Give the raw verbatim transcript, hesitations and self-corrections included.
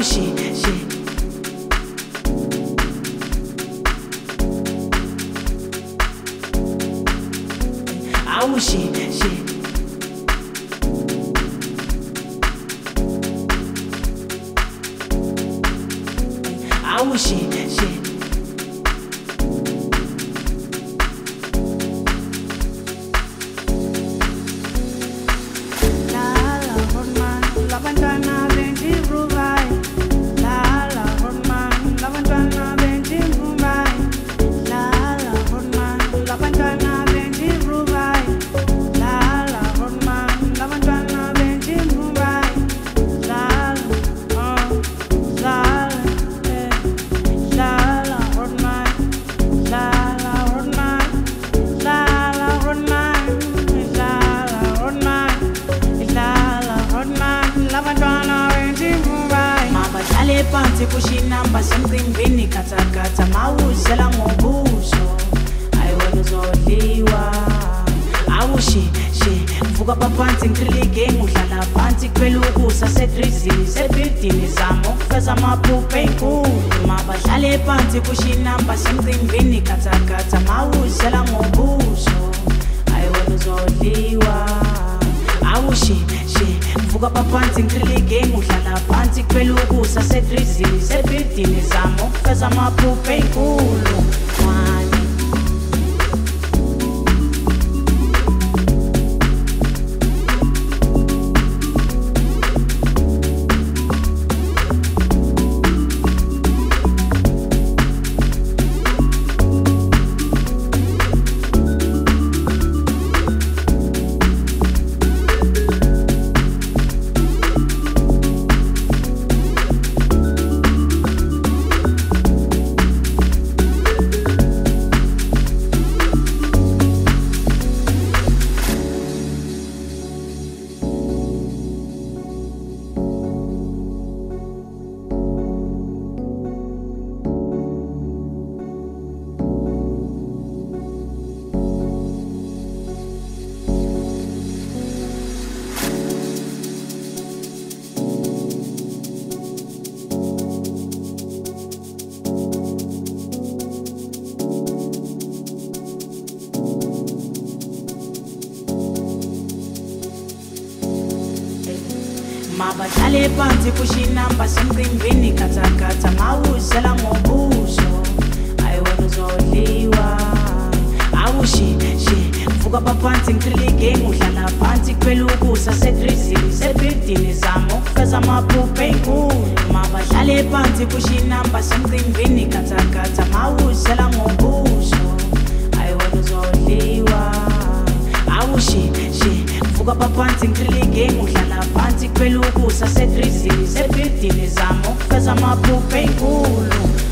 awushi shi awushi shi awushi shi phansi kushinamba semcimbini khathakhatha mawuzela ngobuso ayiwena uzodliwa awushi shi vuka paphansi ngikrilike ngudlala phansi kuphela ukusa sedrizini sebhildini zami ukufeza amaphupho enkulu mabadlale phansi kushinamba semcimbini khathakhatha mawuzela ngobuso ayiwena uzodliwa awushi shi vuka paphansi ngikrilike ngudlala phansi kuphela ukusa sedrizini sebhildini zami ukufeza amaphupho enkulu mabadlale phansi kushinamba semcimbini khathakhatha mawuzela ngobuso ayiwena uzodliwa awushi shi vuka paphansi ngikrilike ngudlala phansi kuphela ukusa sedrizini sebhildini zami ukufeza amaphupho enkulu mabadlale phansi kushinamba semcimbini khathakhatha mawuzela ngobuso ayiwena uzodliwa awushi shi vuka paphansi ngikrilike ngudlala phansi kuphela ukusa sedrizini sebhildini zami ukufeza amaphupho enkulu